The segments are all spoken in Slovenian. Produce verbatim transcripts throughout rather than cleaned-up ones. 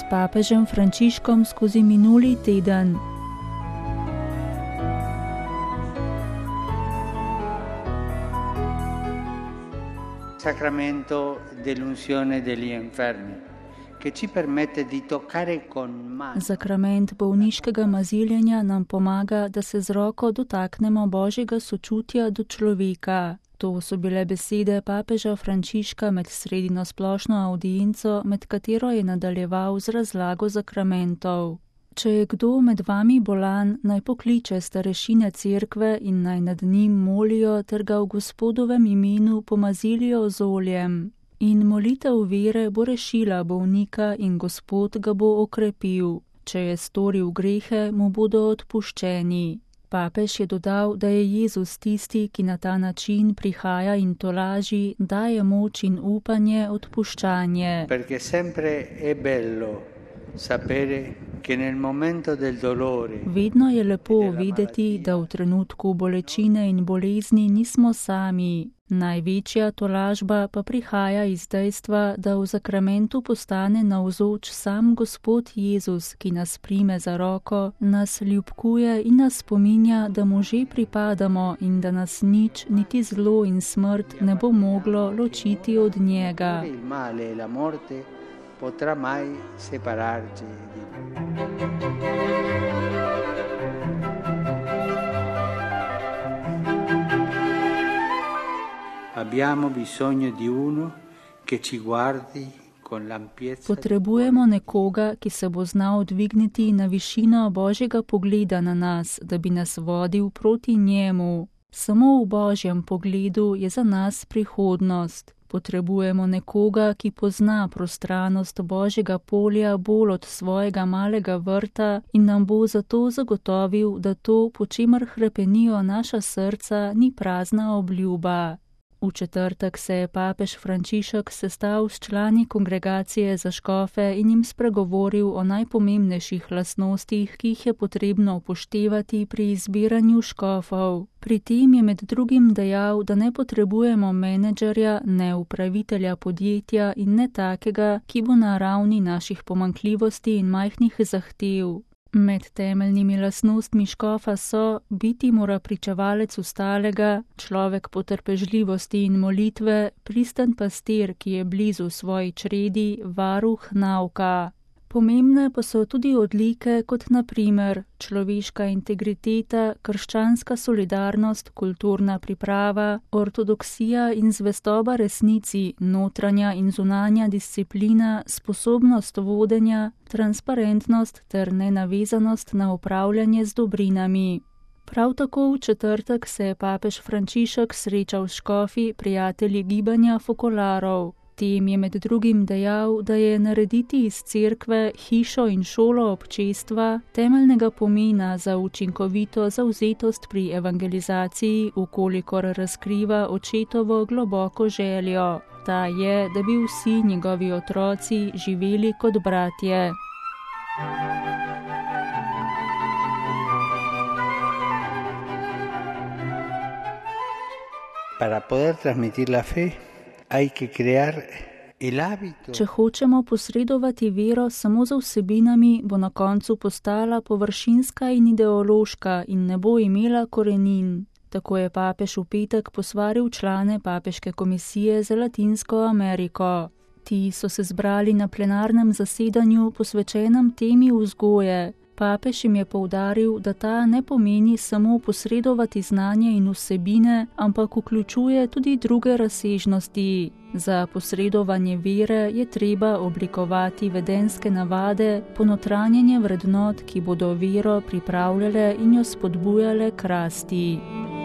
s papežem Frančiškom skozi minuli teden. Sacramento dell'unzione degli infermi, che ci permette di toccare con mano. Sakrament bolniškega maziljenja nam pomaga, da se z roko dotaknemo Božjega sočutja do človeka. To so bile besede papeža Frančiška med sredino splošno avdienco, med katero je nadaljeval z razlago sakramentov. Če je kdo med vami bolan, naj pokliče starešine cerkve in naj nad njim molijo ter ga v Gospodovem imenu pomazilijo z oljem. In molitev vere bo rešila bolnika in Gospod ga bo okrepil. Če je storil grehe, mu bodo odpuščeni. Papež je dodal, da je Jezus tisti, ki na ta način prihaja in tolaži, daje moč in upanje, odpuščanje. Perché sempre è bello sapere che nel momento del dolore. Vedno je lepo videti, da v trenutku bolečine in bolezni nismo sami. Največja tolažba pa prihaja iz dejstva, da v sakramentu postane navzoč sam Gospod Jezus, ki nas prime za roko, nas ljubkuje in nas spominja, da mu že pripadamo in da nas nič, niti zlo in smrt ne bo moglo ločiti od njega. Il male e la morte potrà mai separarci di Abbiamo bisogno di uno che ci guardi con l'ampiezza. Potrebujemo nekoga, ki se bo znal dvigniti na višino Božjega pogleda na nas, da bi nas vodil proti njemu. Samo v Božjem pogledu je za nas prihodnost. Potrebujemo nekoga, ki pozna prostranost Božjega polja bolj od svojega malega vrta in nam bo zato zagotovil, da to, po čemer hrepenijo naša srca, ni prazna obljuba. V četrtek se je papež Frančišek sestal s člani kongregacije za škofe in jim spregovoril o najpomembnejših lastnostih, ki jih je potrebno upoštevati pri izbiranju škofov. Pri tem je med drugim dejal, da ne potrebujemo menedžerja, ne upravitelja podjetja in ne takega, ki bo na ravni naših pomanjkljivosti in majhnih zahtev. Med temeljnimi lastnostmi škofa so: biti mora pričevalec ostalega, človek potrpežljivosti in molitve, pristen pastir, ki je blizu svoji čredi, varuh nauka. Pomembne pa so tudi odlike, kot na primer človeška integriteta, krščanska solidarnost, kulturna priprava, ortodoksija in zvestoba resnici, notranja in zunanja disciplina, sposobnost vodenja, transparentnost ter nenavezanost na upravljanje z dobrinami. Prav tako v četrtek se je papež Frančišek srečal s škofi, prijatelji gibanja fokolarov. Tem je med drugim dejal, da je narediti iz cerkve hišo in šolo občestva temeljnega pomena za učinkovito zavzetost pri evangelizaciji, ukolikor razkriva očetovo globoko željo. Ta je, da bi vsi njegovi otroci živeli kot bratje. Para poder transmitir la fe, hay que crear el hábito. Če hočemo posredovati vero samo za vsebinami, bo na koncu postala površinska in ideološka in ne bo imela korenin. Tako je papež v petek posvaril člane papeške komisije za Latinsko Ameriko. Ti so se zbrali na plenarnem zasedanju posvečenem temi vzgoje. Papež jim je poudaril, da ta ne pomeni samo posredovati znanje in vsebine, ampak vključuje tudi druge razsežnosti. Za posredovanje vere je treba oblikovati vedenske navade, ponotranjenje vrednot, ki bodo vero pripravljale in jo spodbujale k rasti.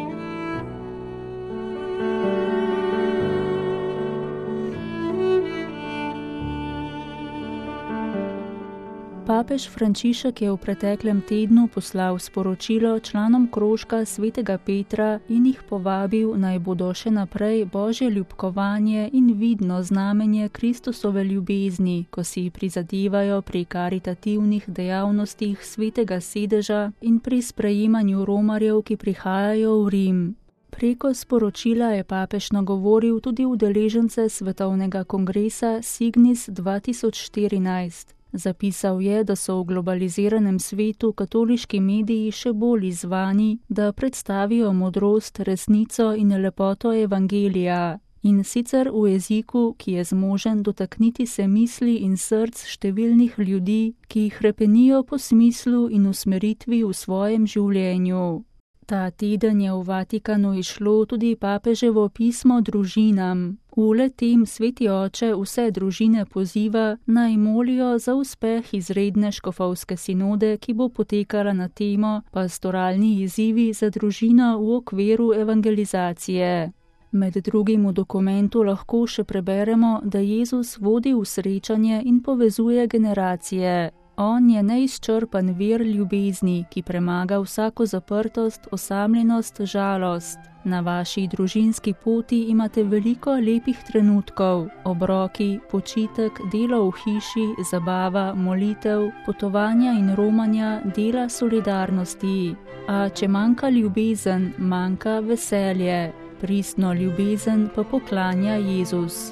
Papež Frančišek je v preteklem tednu poslal sporočilo članom krožka svetega Petra in jih povabil, naj bodo še naprej Božje ljubkovanje in vidno znamenje Kristusove ljubezni, ko si prizadevajo pri karitativnih dejavnostih svetega sedeža in pri sprejemanju romarjev, ki prihajajo v Rim. Preko sporočila je papež nagovoril tudi udeležence svetovnega kongresa Signis dva tisoč štirinajst. Zapisal je, da so v globaliziranem svetu katoliški mediji še bolj izzvani, da predstavijo modrost, resnico in lepoto evangelija. In sicer v jeziku, ki je zmožen dotakniti se misli in src številnih ljudi, ki jih hrepenijo po smislu in usmeritvi v svojem življenju. Ta teden je v Vatikanu izšlo tudi papeževo pismo družinam. V le-tem Sveti oče vse družine poziva, naj molijo za uspeh izredne škofovske sinode, ki bo potekala na temo Pastoralni izzivi za družino v okviru evangelizacije. Med drugim v dokumentu lahko še preberemo, da Jezus vodi v srečanje in povezuje generacije. On je neizčrpan vir ljubezni, ki premaga vsako zaprtost, osamljenost, žalost. Na vaši družinski poti imate veliko lepih trenutkov, obroki, počitek, delo v hiši, zabava, molitev, potovanja in romanja, dela solidarnosti. A če manjka ljubezen, manjka veselje. Pristno ljubezen pa poklanja Jezus.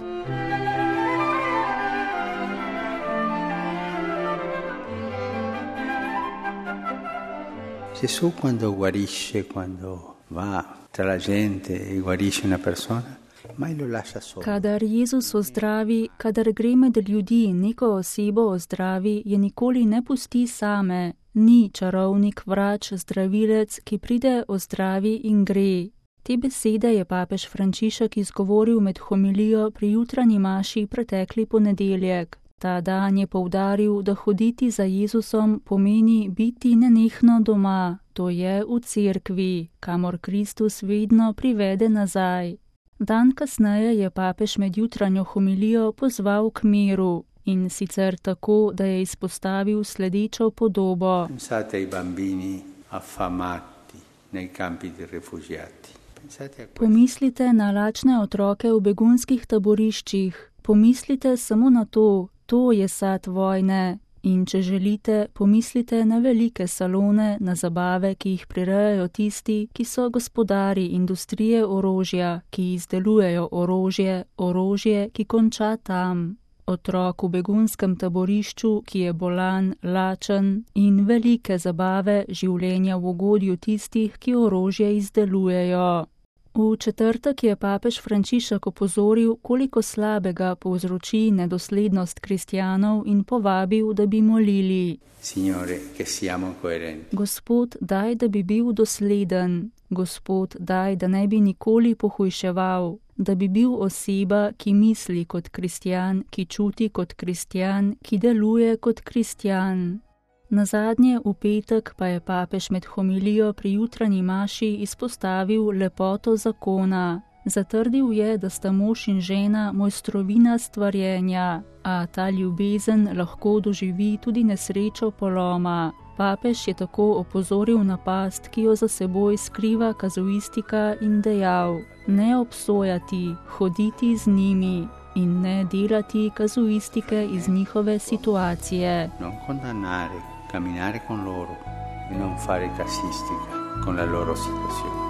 Gesù quando guarisce, quando va tra la gente e guarisce una persona, mai lo lascia solo. Kadar Jezus ozdravi, kadar gre med ljudi neko osebo ozdravi, je nikoli ne pusti same. Ni čarovnik, vrač, zdravilec, ki pride, ozdravi in gre. Te besede je papež Frančišek izgovoril med homilijo pri jutranji maši pretekli ponedeljek. Ta dan je poudaril, da hoditi za Jezusom pomeni biti nenehno doma, to je v cerkvi, kamor Kristus vedno privede nazaj. Dan kasneje je papež med jutranjo homilijo pozval k miru, in sicer tako, da je izpostavil sledečo podobo. Pensate ai bambini affamati nei campi di rifugiati. Pomislite na lačne otroke v begunskih taboriščih. Pomislite samo na to. To je sad vojne. In če želite, pomislite na velike salone, na zabave, ki jih prirejajo tisti, ki so gospodari industrije orožja, ki izdelujejo orožje, orožje, ki konča tam. Otrok v begunskem taborišču, ki je bolan, lačen, in velike zabave življenja v ugodju tistih, ki orožje izdelujejo. V četrtek je papež Frančišek opozoril, koliko slabega povzroči nedoslednost kristjanov in povabil, da bi molili. Signore, che siamo coerenti. Gospod, daj, da bi bil dosleden. Gospod, daj, da ne bi nikoli pohujševal. Da bi bil oseba, ki misli kot kristjan, ki čuti kot kristjan, ki deluje kot kristjan. Nazadnje v petek pa je papež med homilijo pri jutranji maši izpostavil lepoto zakona. Zatrdil je, da sta mož in žena mojstrovina stvarjenja, a ta ljubezen lahko doživi tudi nesrečo poloma. Papež je tako opozoril na past, ki jo za seboj skriva kazuistika, in dejal: ne obsojati, hoditi z njimi in ne delati kazuistike iz njihove situacije. Non condannare, camminare con loro e non fare casistica con la loro situazione.